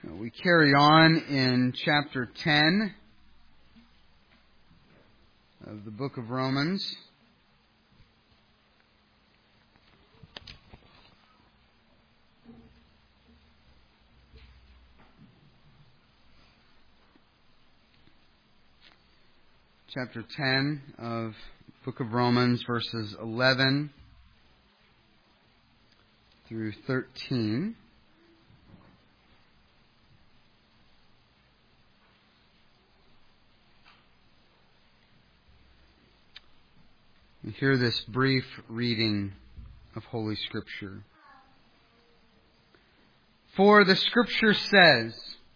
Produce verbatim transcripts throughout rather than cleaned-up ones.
We carry on in chapter ten of the book of Romans. Chapter ten of the book of Romans, verses eleven through thirteen. We hear this brief reading of Holy Scripture. For the Scripture says,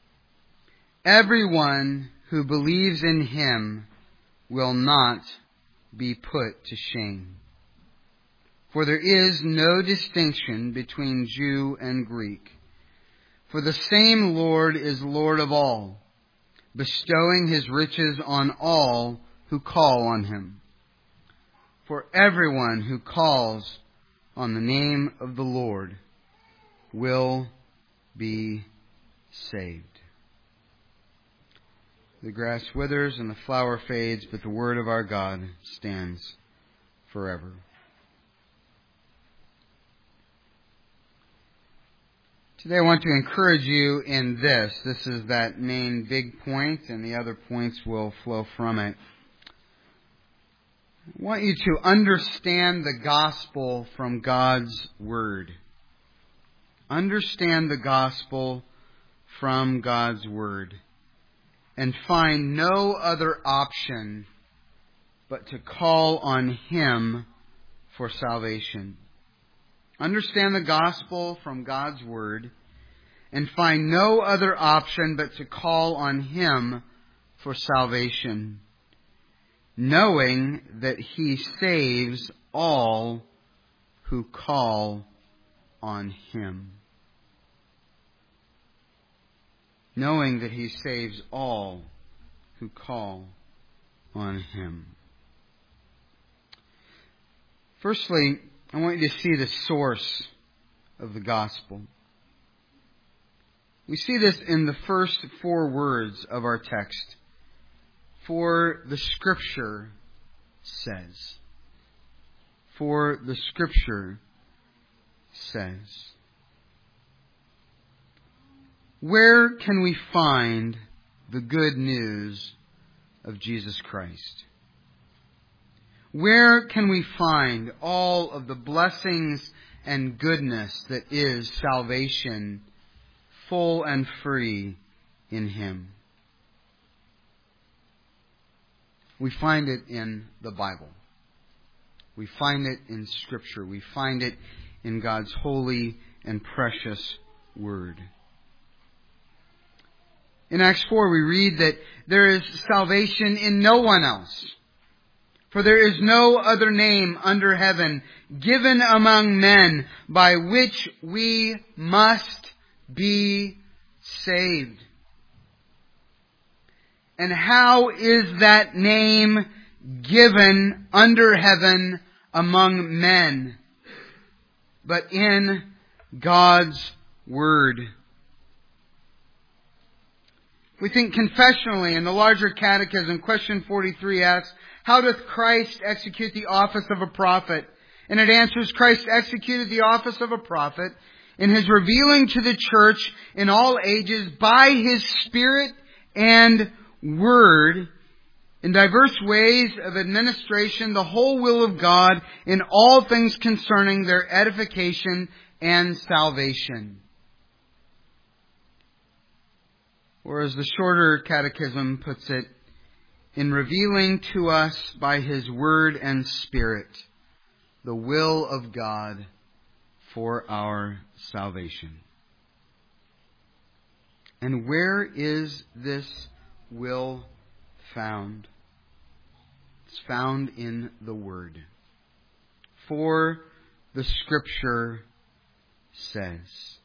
"Everyone who believes in Him will not be put to shame. For there is no distinction between Jew and Greek. For the same Lord is Lord of all, bestowing His riches on all who call on Him. For everyone who calls on the name of the Lord will be saved." The grass withers and the flower fades, but the word of our God stands forever. Today I want to encourage you in this. This is that main big point, and the other points will flow from it. I want you to understand the gospel from God's Word. Understand the gospel from God's Word. And find no other option but to call on Him for salvation. Understand the gospel from God's Word. And find no other option but to call on Him for salvation, knowing that He saves all who call on Him. Knowing that He saves all who call on Him. Firstly, I want you to see the source of the gospel. We see this in the first four words of our text. For the Scripture says. For the Scripture says. Where can we find the good news of Jesus Christ? Where can we find all of the blessings and goodness that is salvation, full and free in Him? We find it in the Bible. We find it in Scripture. We find it in God's holy and precious Word. In Acts four we read that there is salvation in no one else. For there is no other name under heaven given among men by which we must be saved. And how is that name given under heaven among men? But in God's Word. We think confessionally in the larger catechism, question forty-three asks, how doth Christ execute the office of a prophet? And it answers, Christ executed the office of a prophet in His revealing to the church in all ages by His Spirit and Word in diverse ways of administration the whole will of God in all things concerning their edification and salvation. Or as the shorter catechism puts it, in revealing to us by His Word and Spirit the will of God for our salvation. And where is this will found? It's found in the Word. For the Scripture says.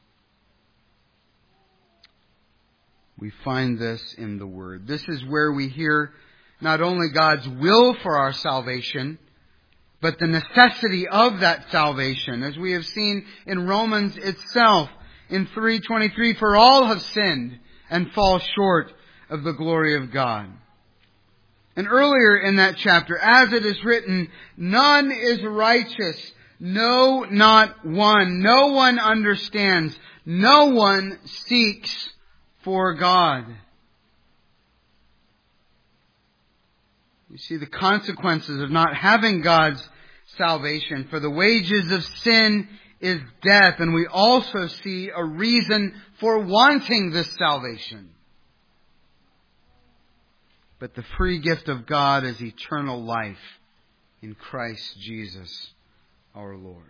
We find this in the Word. This is where we hear not only God's will for our salvation, but the necessity of that salvation. As we have seen in Romans itself, in three twenty-three, "For all have sinned and fall short of the glory of God." And earlier in that chapter, "As it is written, none is righteous, no, not one. No one understands. No one seeks for God." You see the consequences of not having God's salvation. "For the wages of sin is death." And we also see a reason for wanting this salvation. But the free gift of God is eternal life in Christ Jesus our Lord.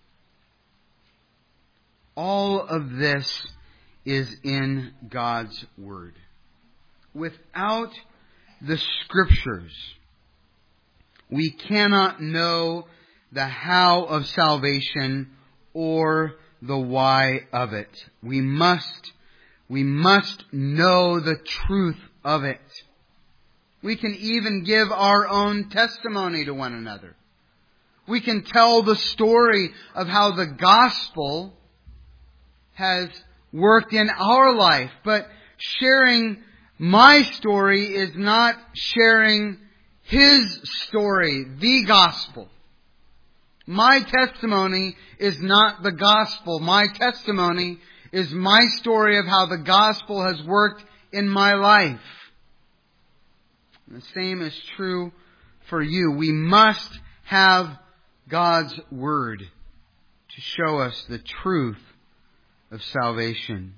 All of this is in God's Word. Without the Scriptures, we cannot know the how of salvation or the why of it. We must, we must know the truth of it. We can even give our own testimony to one another. We can tell the story of how the gospel has worked in our life. But sharing my story is not sharing His story, the gospel. My testimony is not the gospel. My testimony is my story of how the gospel has worked in my life. And the same is true for you. We must have God's Word to show us the truth of salvation.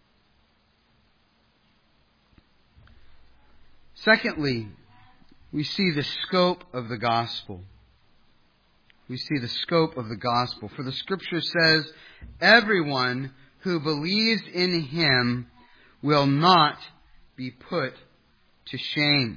Secondly, we see the scope of the gospel. We see the scope of the gospel. For the Scripture says, "Everyone who believes in Him will not be put to shame."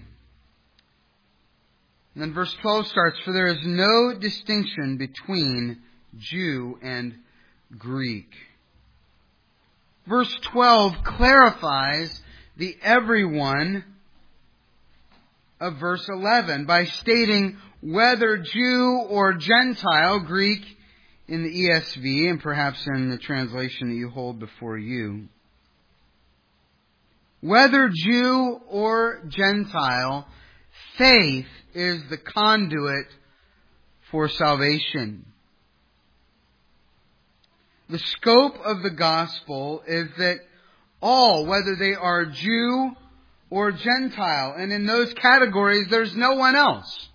And then verse twelve starts, "For there is no distinction between Jew and Greek." Verse twelve clarifies the everyone of verse eleven by stating whether Jew or Gentile, Greek in the E S V and perhaps in the translation that you hold before you. Whether Jew or Gentile, faith is the conduit for salvation. The scope of the gospel is that all, whether they are Jew or Gentile, and in those categories there's no one else.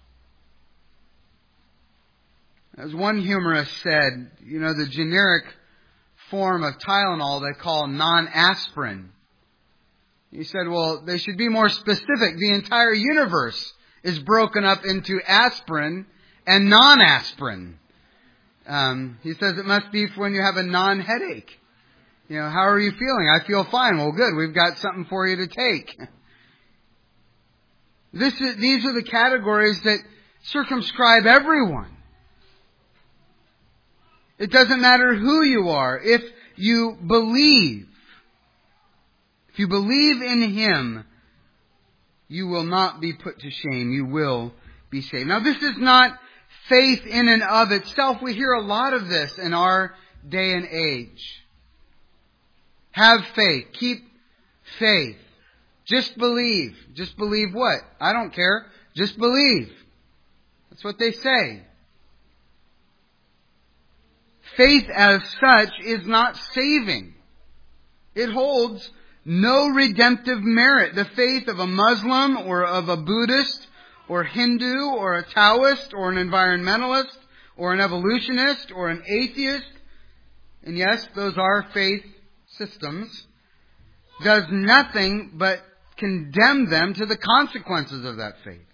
As one humorist said, you know, the generic form of Tylenol they call non-aspirin. He said, well, they should be more specific. The entire universe is broken up into aspirin and non-aspirin. Um, he says it must be for when you have a non-headache. You know, how are you feeling? I feel fine. Well, good. We've got something for you to take. This is, these are the categories that circumscribe everyone. It doesn't matter who you are. If you believe, if you believe in Him, you will not be put to shame. You will be saved. Now, this is not faith in and of itself. We hear a lot of this in our day and age. Have faith. Keep faith. Just believe. Just believe what? I don't care. Just believe. That's what they say. Faith as such is not saving. It holds no redemptive merit. The faith of a Muslim or of a Buddhist or Hindu or a Taoist or an environmentalist or an evolutionist or an atheist, and yes, those are faith systems, does nothing but condemn them to the consequences of that faith.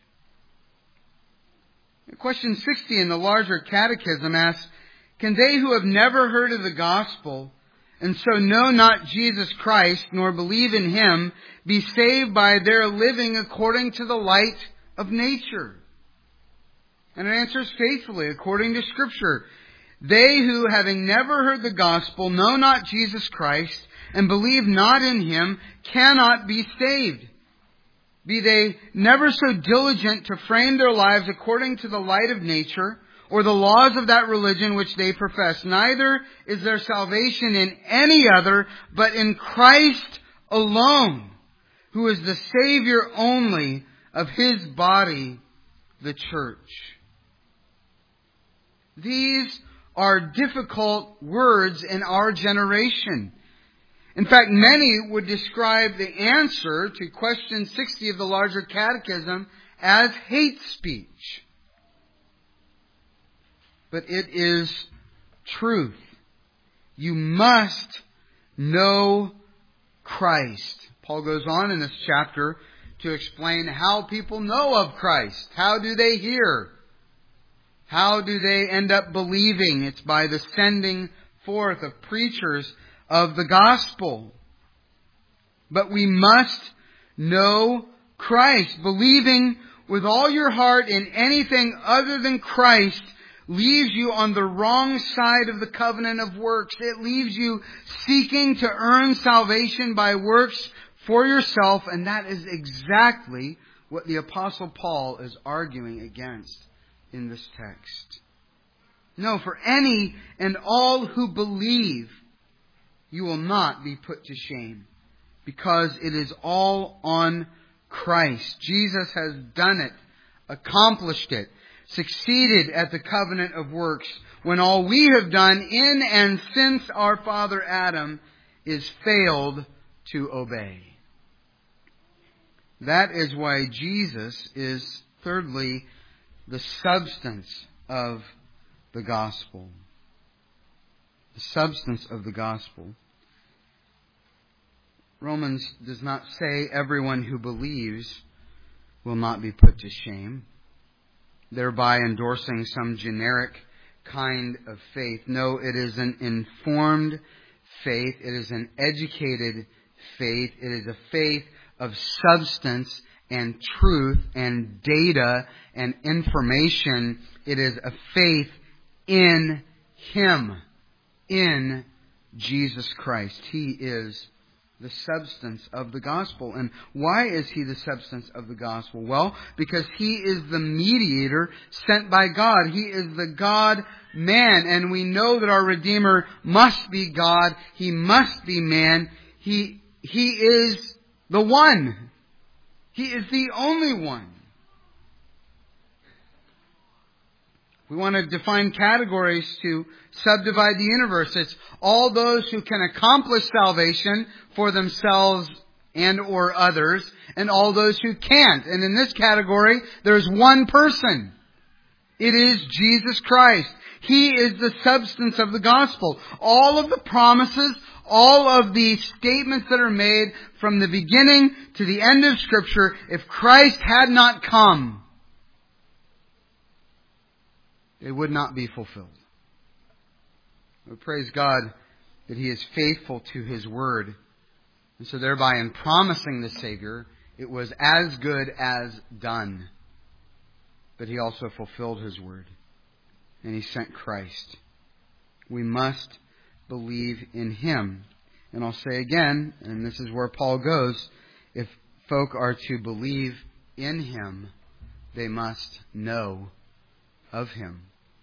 Question sixty in the larger catechism asks, can they who have never heard of the gospel and so know not Jesus Christ nor believe in Him be saved by their living according to the light of nature? And it answers faithfully according to Scripture. They who, having never heard the gospel, know not Jesus Christ and believe not in Him cannot be saved. Be they never so diligent to frame their lives according to the light of nature, or the laws of that religion which they profess. Neither is there salvation in any other, but in Christ alone, who is the Savior only of His body, the church. These are difficult words in our generation. In fact, many would describe the answer to question sixty of the larger catechism as hate speech. But it is truth. You must know Christ. Paul goes on in this chapter to explain how people know of Christ. How do they hear? How do they end up believing? It's by the sending forth of preachers of the gospel. But we must know Christ. Believing with all your heart in anything other than Christ leaves you on the wrong side of the covenant of works. It leaves you seeking to earn salvation by works for yourself, and that is exactly what the Apostle Paul is arguing against in this text. No, for any and all who believe, you will not be put to shame, because it is all on Christ. Jesus has done it, accomplished it, succeeded at the covenant of works, when all we have done in and since our father Adam is failed to obey. That is why Jesus is, thirdly, the substance of the gospel. The substance of the gospel. Romans does not say everyone who believes will not be put to shame, thereby endorsing some generic kind of faith. No, it is an informed faith. It is an educated faith. It is a faith of substance and truth and data and information. It is a faith in Him, in Jesus Christ. He is the substance of the gospel. And why is He the substance of the gospel? Well, because He is the mediator sent by God. He is the God-man. And we know that our Redeemer must be God. He must be man. He, he is the one. He is the only one. We want to define categories to subdivide the universe. It's all those who can accomplish salvation for themselves and or others, and all those who can't. And in this category, there's one person. It is Jesus Christ. He is the substance of the gospel. All of the promises, all of the statements that are made from the beginning to the end of Scripture, if Christ had not come, they would not be fulfilled. We praise God that He is faithful to His word. And so thereby in promising the Savior, it was as good as done. But He also fulfilled His word. And He sent Christ. We must believe in Him. And I'll say again, and this is where Paul goes, if folk are to believe in Him, they must know of Him.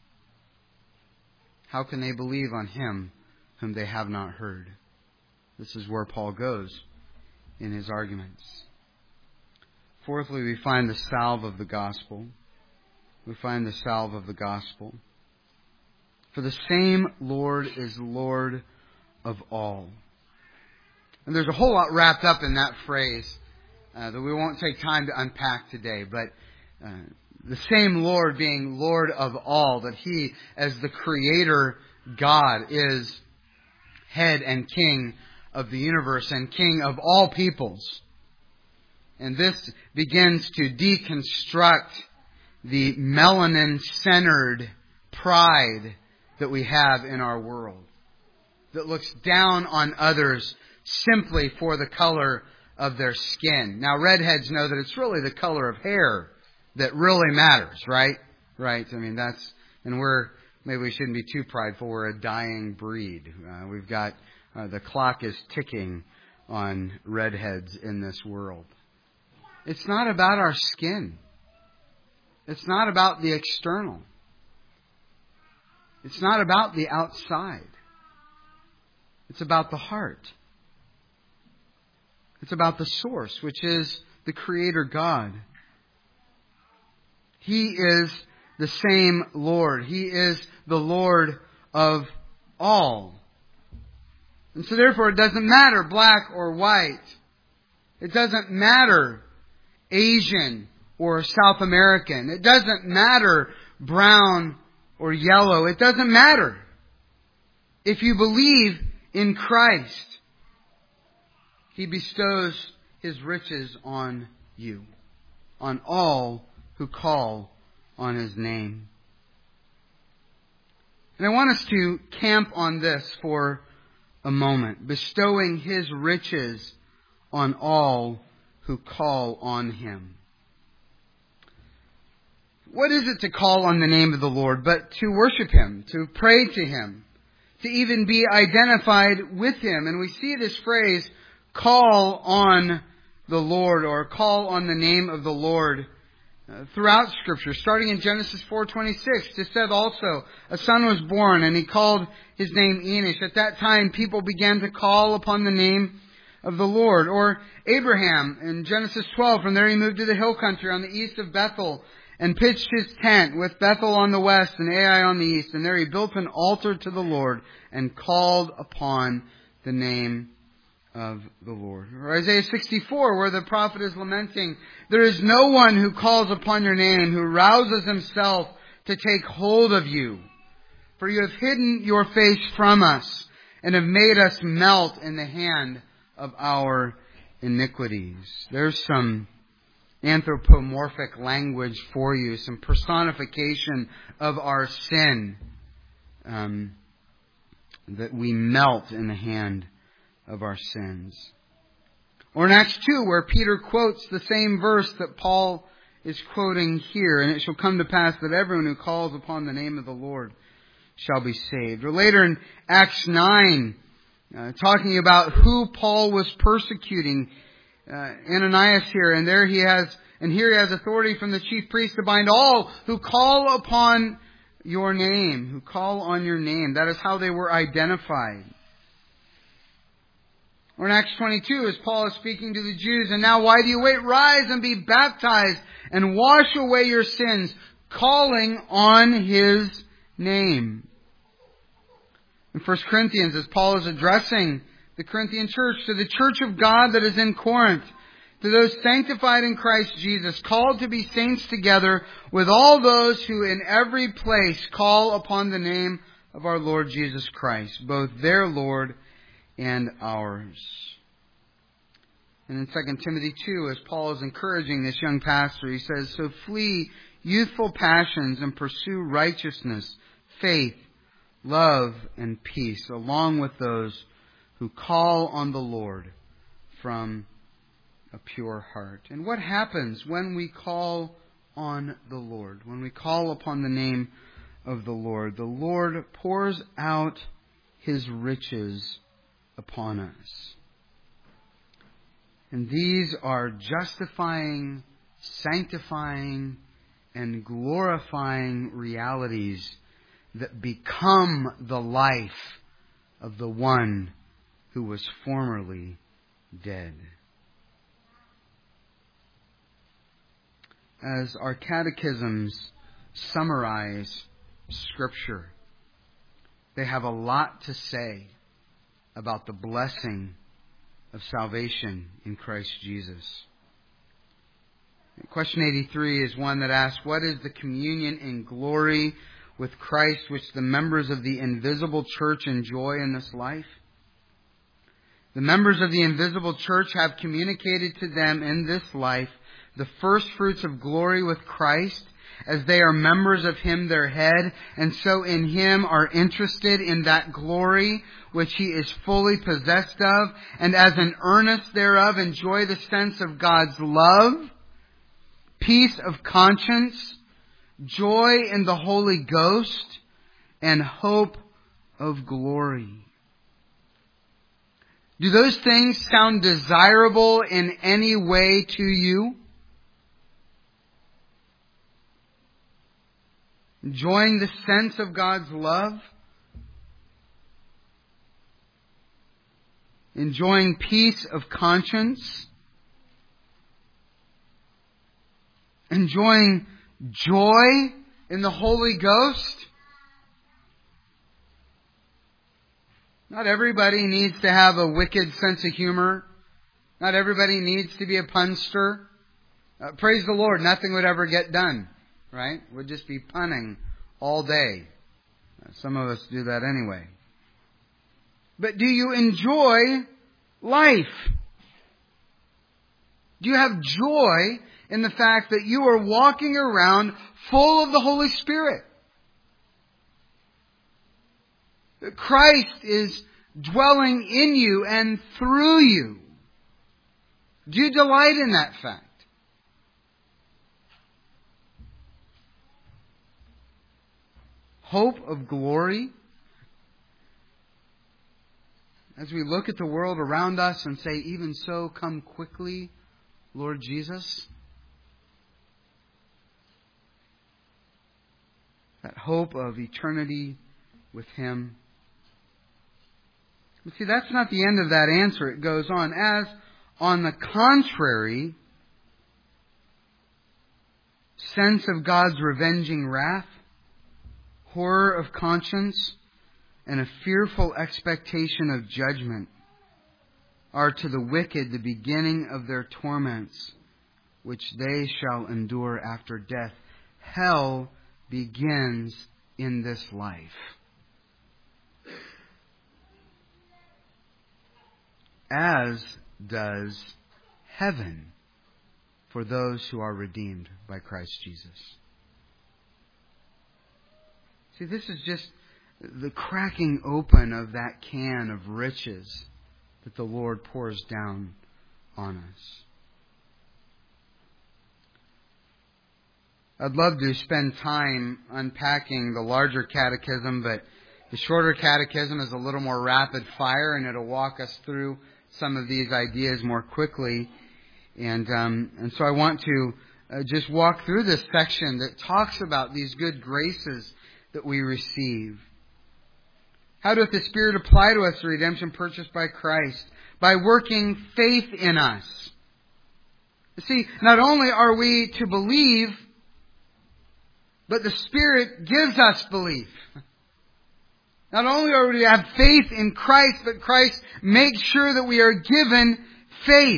How can they believe on Him whom they have not heard? This is where Paul goes in his arguments. Fourthly, we find the salve of the gospel. We find the salve of the gospel. For the same Lord is Lord of all. And there's a whole lot wrapped up in that phrase uh, that we won't take time to unpack today, but uh, the same Lord being Lord of all, that He, as the Creator God, is head and King of the universe and King of all peoples. And this begins to deconstruct the melanin-centered pride that we have in our world, that looks down on others simply for the color of their skin. Now, redheads know that it's really the color of hair that really matters, right? Right? I mean, that's, and we're, maybe we shouldn't be too prideful. We're a dying breed. Uh, we've got, uh, the clock is ticking on redheads in this world. It's not about our skin. It's not about the external. It's not about the outside. It's about the heart. It's about the source, which is the Creator God. He is the same Lord. He is the Lord of all. And so therefore it doesn't matter black or white. It doesn't matter Asian or South American. It doesn't matter brown or yellow. It doesn't matter. If you believe in Christ, He bestows His riches on you, on all who call on His name. And I want us to camp on this for a moment, bestowing His riches on all who call on Him. What is it to call on the name of the Lord but to worship Him, to pray to Him, to even be identified with Him? And we see this phrase, call on the Lord, or call on the name of the Lord, uh, throughout Scripture. Starting in Genesis four twenty-six, it said also, a son was born, and he called his name Enosh. At that time, people began to call upon the name of the Lord. Or Abraham, in Genesis twelve, from there he moved to the hill country on the east of Bethel, and pitched his tent with Bethel on the west and Ai on the east. And there he built an altar to the Lord and called upon the name of the Lord. Or Isaiah sixty-four, where the prophet is lamenting, there is no one who calls upon your name, who rouses himself to take hold of you. For you have hidden your face from us and have made us melt in the hand of our iniquities. There's some anthropomorphic language for you, some personification of our sin, um, that we melt in the hand of our sins. Or in Acts two, where Peter quotes the same verse that Paul is quoting here, and it shall come to pass that everyone who calls upon the name of the Lord shall be saved. Or later in Acts nine, uh, talking about who Paul was persecuting, Uh, Ananias here, and there he has, and here he has authority from the chief priest to bind all who call upon your name, who call on your name. That is how they were identified. Or in Acts twenty-two, as Paul is speaking to the Jews, and now why do you wait? Rise and be baptized and wash away your sins, calling on His name. In First Corinthians, as Paul is addressing the Corinthian church, to the church of God that is in Corinth, to those sanctified in Christ Jesus, called to be saints together with all those who in every place call upon the name of our Lord Jesus Christ, both their Lord and ours. And in Second Timothy two, as Paul is encouraging this young pastor, he says, so flee youthful passions and pursue righteousness, faith, love, and peace, along with those who call on the Lord from a pure heart. And what happens when we call on the Lord? When we call upon the name of the Lord, the Lord pours out His riches upon us. And these are justifying, sanctifying, and glorifying realities that become the life of the one who was formerly dead. As our catechisms summarize Scripture, they have a lot to say about the blessing of salvation in Christ Jesus. Question eighty-three is one that asks, what is the communion in glory with Christ which the members of the invisible church enjoy in this life? The members of the invisible church have communicated to them in this life the first fruits of glory with Christ, as they are members of Him, their head, and so in Him are interested in that glory which He is fully possessed of, and as an earnest thereof enjoy the sense of God's love, peace of conscience, joy in the Holy Ghost, and hope of glory. Do those things sound desirable in any way to you? Enjoying the sense of God's love. Enjoying peace of conscience. Enjoying joy in the Holy Ghost. Not everybody needs to have a wicked sense of humor. Not everybody needs to be a punster. Uh, praise the Lord, nothing would ever get done, right? We'd just be punning all day. Uh, some of us do that anyway. But do you enjoy life? Do you have joy in the fact that you are walking around full of the Holy Spirit? That Christ is dwelling in you and through you. Do you delight in that fact? Hope of glory. As we look at the world around us and say, even so, come quickly, Lord Jesus. That hope of eternity with Him. But see, that's not the end of that answer. It goes on. As, on the contrary, sense of God's revenging wrath, horror of conscience, and a fearful expectation of judgment are to the wicked the beginning of their torments, which they shall endure after death. Hell begins in this life. As does heaven for those who are redeemed by Christ Jesus. See, this is just the cracking open of that can of riches that the Lord pours down on us. I'd love to spend time unpacking the larger catechism, but the shorter catechism is a little more rapid fire, and it'll walk us through some of these ideas more quickly. And um, and so I want to uh, just walk through this section that talks about these good graces that we receive. How doth the Spirit apply to us the redemption purchased by Christ? By working faith in us. You see, not only are we to believe, but the Spirit gives us belief. Not only are we to have faith in Christ, but Christ makes sure that we are given faith.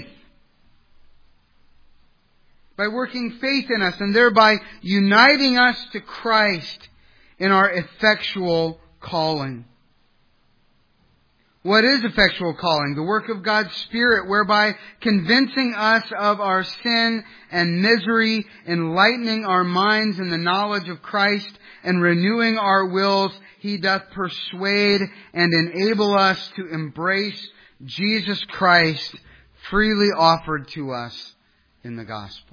By working faith in us and thereby uniting us to Christ in our effectual calling. What is effectual calling? The work of God's Spirit, whereby convincing us of our sin and misery, enlightening our minds in the knowledge of Christ, and renewing our wills, He doth persuade and enable us to embrace Jesus Christ freely offered to us in the gospel.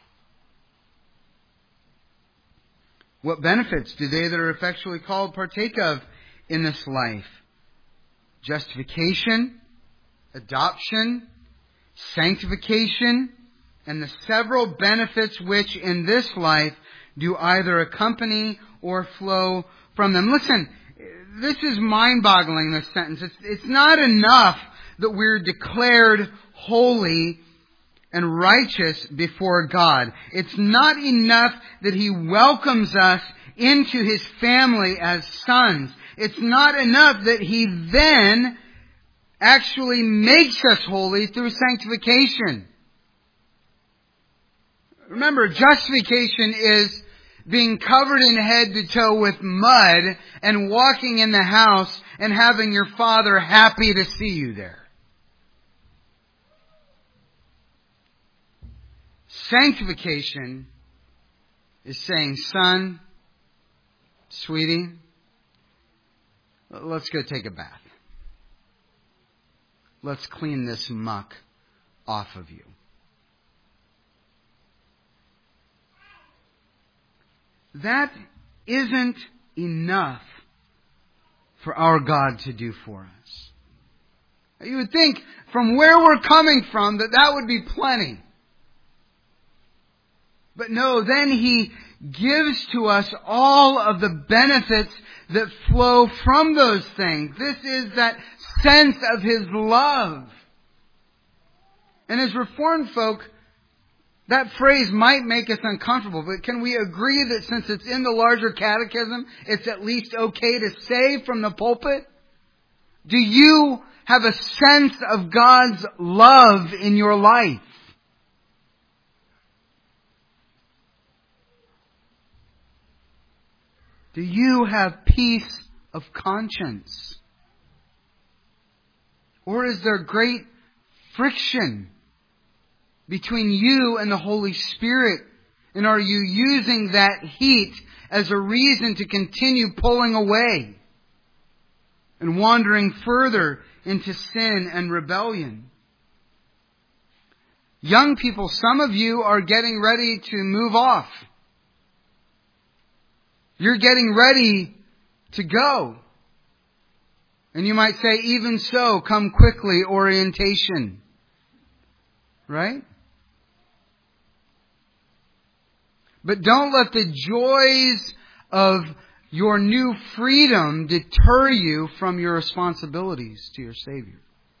What benefits do they that are effectually called partake of in this life? Justification, adoption, sanctification, and the several benefits which in this life do either accompany or flow from them. Listen, this is mind-boggling, this sentence. It's, it's not enough that we're declared holy and righteous before God. It's not enough that He welcomes us into His family as sons. It's not enough that He then actually makes us holy through sanctification. Remember, justification is being covered in head to toe with mud and walking in the house and having your Father happy to see you there. Sanctification is saying, son, sweetie, let's go take a bath. Let's clean this muck off of you. That isn't enough for our God to do for us. You would think from where we're coming from that that would be plenty. But no, then He gives to us all of the benefits that flow from those things. This is that sense of His love. And as Reformed folk, that phrase might make us uncomfortable, but can we agree that since it's in the larger catechism, it's at least okay to say from the pulpit? Do you have a sense of God's love in your life? Do you have peace of conscience? Or is there great friction between you and the Holy Spirit? And are you using that heat as a reason to continue pulling away and wandering further into sin and rebellion? Young people, some of you are getting ready to move off. You're getting ready to go. And you might say, even so, come quickly, orientation. Right? But don't let the joys of your new freedom deter you from your responsibilities to your Savior.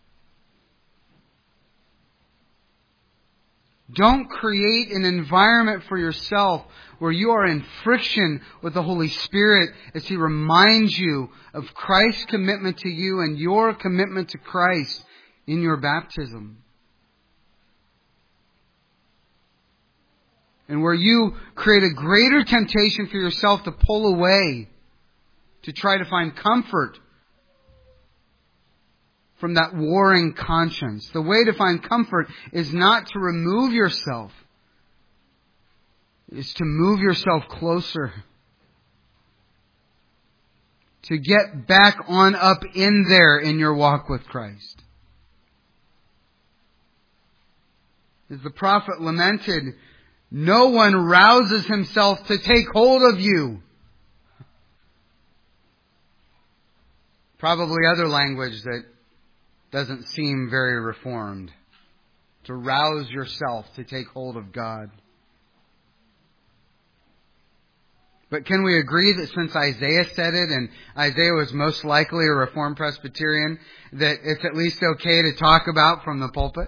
Don't create an environment for yourself where you are in friction with the Holy Spirit as He reminds you of Christ's commitment to you and your commitment to Christ in your baptism. And where you create a greater temptation for yourself to pull away, to try to find comfort from that warring conscience. The way to find comfort is not to remove yourself. It's to move yourself closer. To get back on up in there in your walk with Christ. As the prophet lamented, no one rouses himself to take hold of you. Probably other language that doesn't seem very reformed. To rouse yourself to take hold of God. But can we agree that since Isaiah said it, and Isaiah was most likely a Reformed Presbyterian, that it's at least okay to talk about from the pulpit?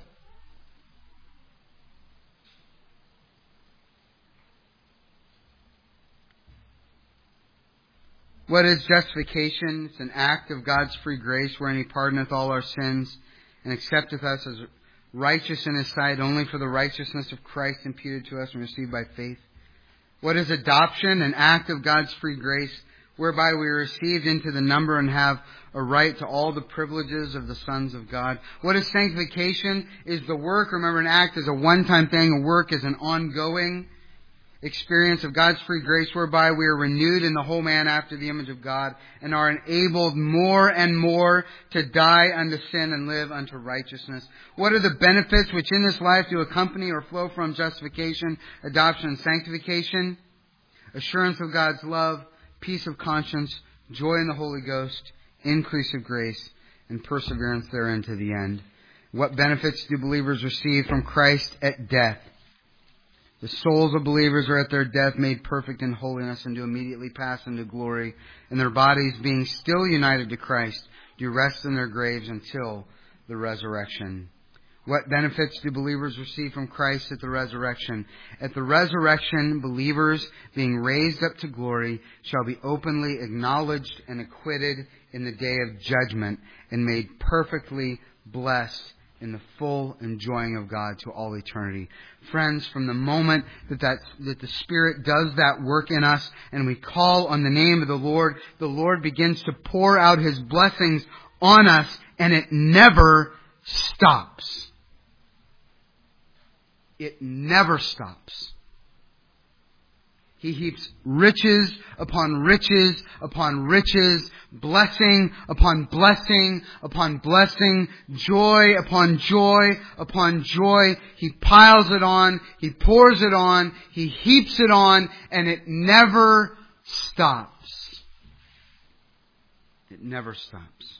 What is justification? It's an act of God's free grace wherein He pardoneth all our sins and accepteth us as righteous in His sight only for the righteousness of Christ imputed to us and received by faith. What is adoption? An act of God's free grace whereby we are received into the number and have a right to all the privileges of the sons of God. What is sanctification? Is the work. Remember, an act is a one-time thing. A work is an ongoing experience of God's free grace whereby we are renewed in the whole man after the image of God and are enabled more and more to die unto sin and live unto righteousness. What are the benefits which in this life do accompany or flow from justification, adoption, and sanctification? Assurance of God's love, peace of conscience, joy in the Holy Ghost, increase of grace, and perseverance therein to the end. What benefits do believers receive from Christ at death? The souls of believers are at their death made perfect in holiness and do immediately pass into glory, and their bodies being still united to Christ do rest in their graves until the resurrection. What benefits do believers receive from Christ at the resurrection? At the resurrection, believers being raised up to glory shall be openly acknowledged and acquitted in the day of judgment and made perfectly blessed in the full enjoying of God to all eternity. Friends, from the moment that, that that the Spirit does that work in us and we call on the name of the Lord, the Lord begins to pour out His blessings on us, and it never stops. It never stops. He heaps riches upon riches upon riches, blessing upon blessing upon blessing, joy upon joy upon joy. He piles it on, He pours it on, He heaps it on, and it never stops. It never stops.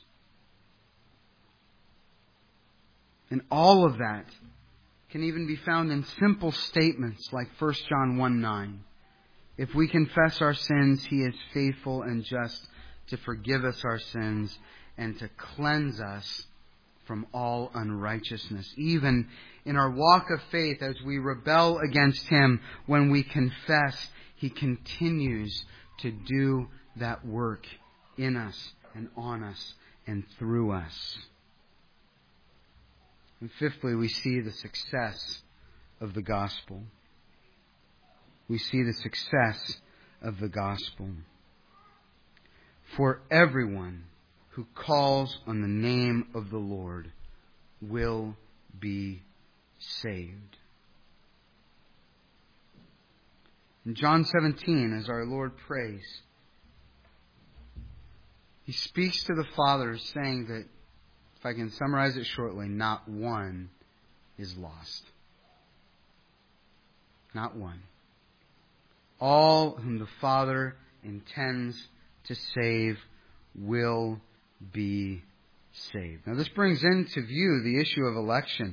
And all of that can even be found in simple statements like First John one nine. If we confess our sins, He is faithful and just to forgive us our sins and to cleanse us from all unrighteousness. Even in our walk of faith, as we rebel against Him, when we confess, He continues to do that work in us and on us and through us. And fifthly, we see the success of the gospel. We see the success of the gospel. For everyone who calls on the name of the Lord will be saved. In John seventeen, as our Lord prays, He speaks to the Father saying that, if I can summarize it shortly, not one is lost. Not one. All whom the Father intends to save will be saved. Now this brings into view the issue of election.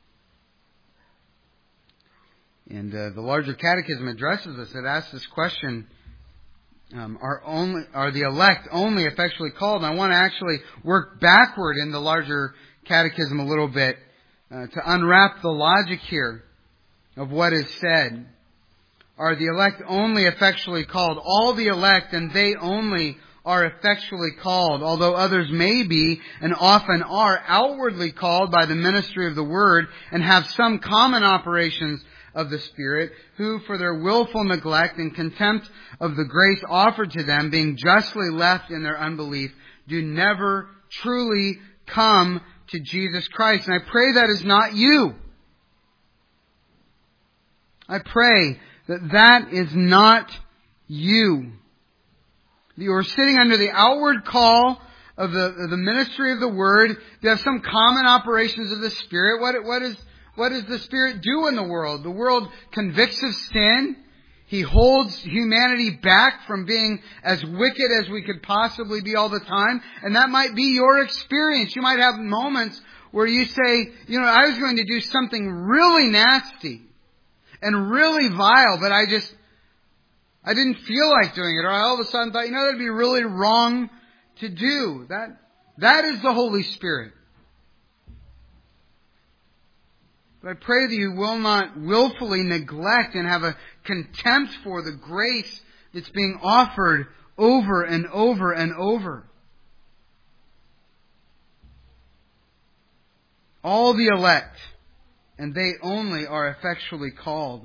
And uh, the larger catechism addresses this. It asks this question, um, are, only, are the elect only effectually called? And I want to actually work backward in the larger catechism a little bit uh, to unwrap the logic here of what is said. Are the elect only effectually called? All the elect, and they only are effectually called, although others may be and often are outwardly called by the ministry of the Word and have some common operations of the Spirit, who for their willful neglect and contempt of the grace offered to them, being justly left in their unbelief, do never truly come to Jesus Christ. And I pray that is not you. I pray that that is not you. You are sitting under the outward call of the, of the ministry of the Word. You have some common operations of the Spirit. What, what, is, what does the Spirit do in the world? The world convicts of sin. He holds humanity back from being as wicked as we could possibly be all the time. And that might be your experience. You might have moments where you say, you know, I was going to do something really nasty and really vile, but I just, I didn't feel like doing it. Or I all of a sudden thought, you know, that'd be really wrong to do. That, that is the Holy Spirit. But I pray that you will not willfully neglect and have a contempt for the grace that's being offered over and over and over. All the elect, and they only are effectually called.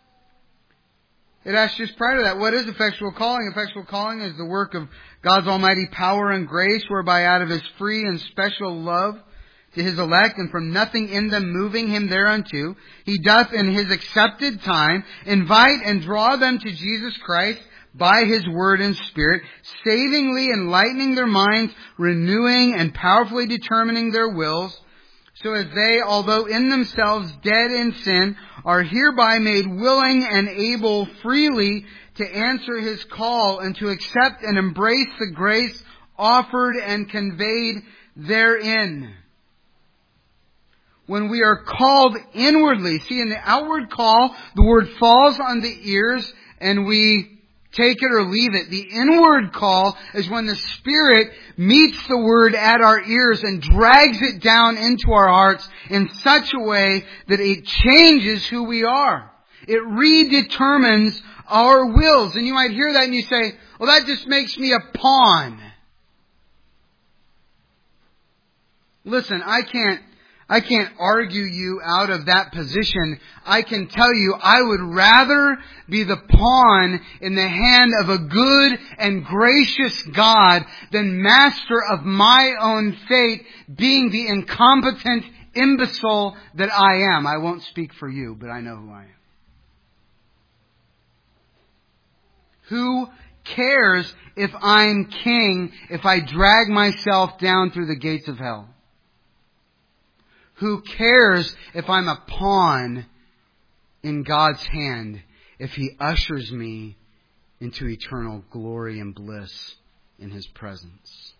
It asks just prior to that, what is effectual calling? Effectual calling is the work of God's almighty power and grace, whereby out of His free and special love to His elect, and from nothing in them moving Him thereunto, He doth in His accepted time invite and draw them to Jesus Christ by His Word and Spirit, savingly enlightening their minds, renewing and powerfully determining their wills, so as they, although in themselves dead in sin, are hereby made willing and able freely to answer His call and to accept and embrace the grace offered and conveyed therein. When we are called inwardly, see, in the outward call, the Word falls on the ears and we take it or leave it. The inward call is when the Spirit meets the Word at our ears and drags it down into our hearts in such a way that it changes who we are. It redetermines our wills. And you might hear that and you say, well, that just makes me a pawn. Listen, I can't I can't argue you out of that position. I can tell you I would rather be the pawn in the hand of a good and gracious God than master of my own fate, being the incompetent imbecile that I am. I won't speak for you, but I know who I am. Who cares if I'm king if I drag myself down through the gates of hell? Who cares if I'm a pawn in God's hand if He ushers me into eternal glory and bliss in His presence?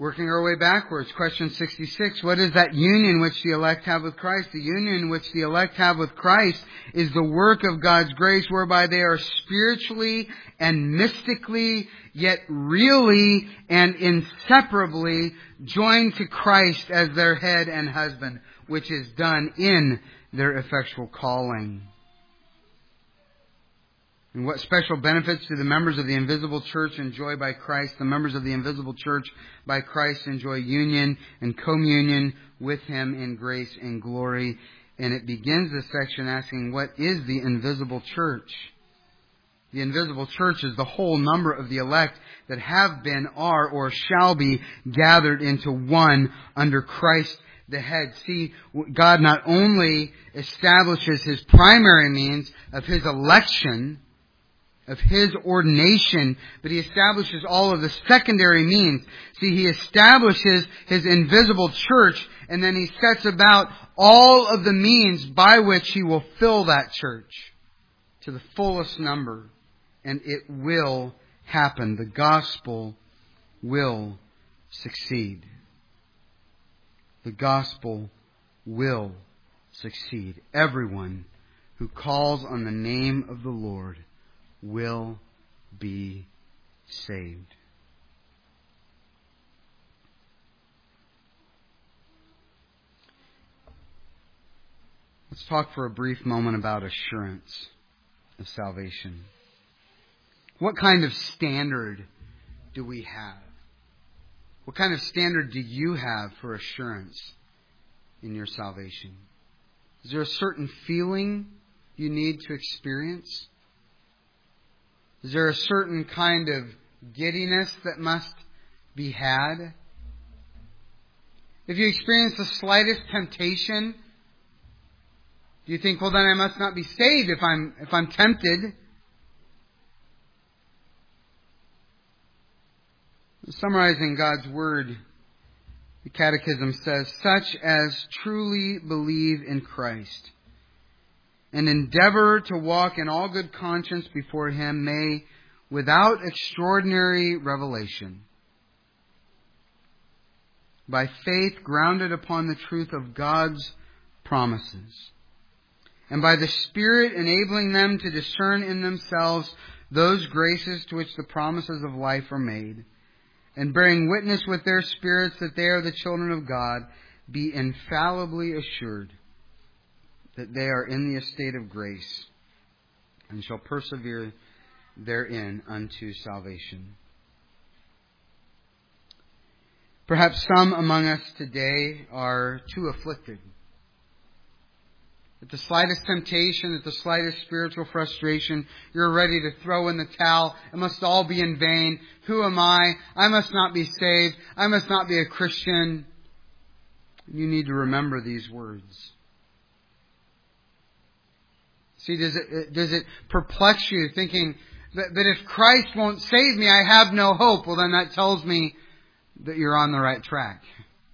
Working our way backwards, question sixty-six. What is that union which the elect have with Christ? The union which the elect have with Christ is the work of God's grace whereby they are spiritually and mystically, yet really and inseparably joined to Christ as their head and husband, which is done in their effectual calling. And what special benefits do the members of the invisible church enjoy by Christ? The members of the invisible church by Christ enjoy union and communion with Him in grace and glory. And it begins this section asking, what is the invisible church? The invisible church is the whole number of the elect that have been, are, or shall be gathered into one under Christ the head. See, God not only establishes His primary means of His election, of His ordination, but He establishes all of the secondary means. See, He establishes His invisible church, and then He sets about all of the means by which He will fill that church to the fullest number. And it will happen. The gospel will succeed. The gospel will succeed. Everyone who calls on the name of the Lord will be saved. Let's talk for a brief moment about assurance of salvation. What kind of standard do we have? What kind of standard do you have for assurance in your salvation? Is there a certain feeling you need to experience? Is there a certain kind of giddiness that must be had? If you experience the slightest temptation, do you think, well, then I must not be saved if I'm if I'm tempted? Summarizing God's Word, the Catechism says, such as truly believe in Christ and endeavor to walk in all good conscience before Him may, without extraordinary revelation, by faith grounded upon the truth of God's promises, and by the Spirit enabling them to discern in themselves those graces to which the promises of life are made, and bearing witness with their spirits that they are the children of God, be infallibly assured that they are in the estate of grace and shall persevere therein unto salvation. Perhaps some among us today are too afflicted. At the slightest temptation, at the slightest spiritual frustration, you're ready to throw in the towel. It must all be in vain. Who am I? I must not be saved. I must not be a Christian. You need to remember these words. See, does it, does it perplex you thinking that, that if Christ won't save me, I have no hope? Well, then that tells me that you're on the right track.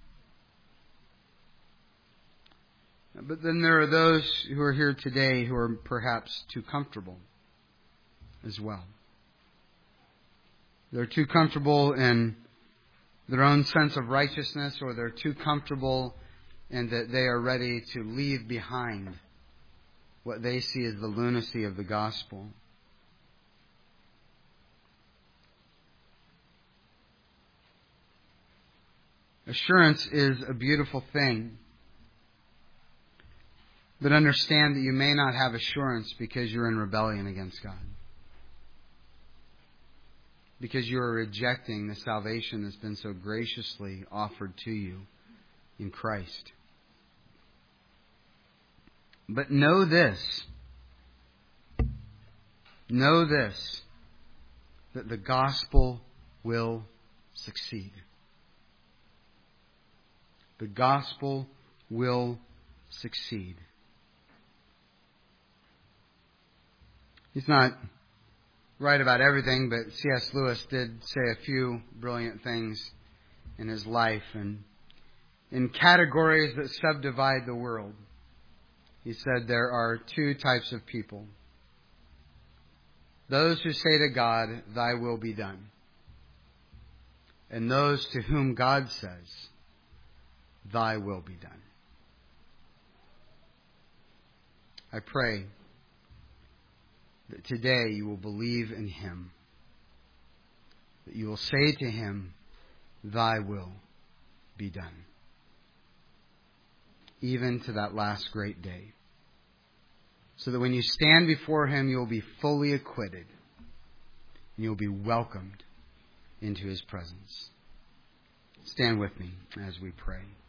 But then there are those who are here today who are perhaps too comfortable as well. They're too comfortable in their own sense of righteousness, or they're too comfortable in that they are ready to leave behind what they see as the lunacy of the gospel. Assurance is a beautiful thing. But understand that you may not have assurance because you're in rebellion against God. Because you are rejecting the salvation that's been so graciously offered to you in Christ. But know this. Know this. That the gospel will succeed. The gospel will succeed. He's not right about everything, but C S Lewis did say a few brilliant things in his life, and in categories that subdivide the world. He said there are two types of people. Those who say to God, "Thy will be done." and those to whom God says, Thy will be done. I pray that today you will believe in Him, that you will say to Him, Thy will be done, even to that last great day, so that when you stand before Him, you will be fully acquitted, and you will be welcomed into His presence. Stand with me as we pray.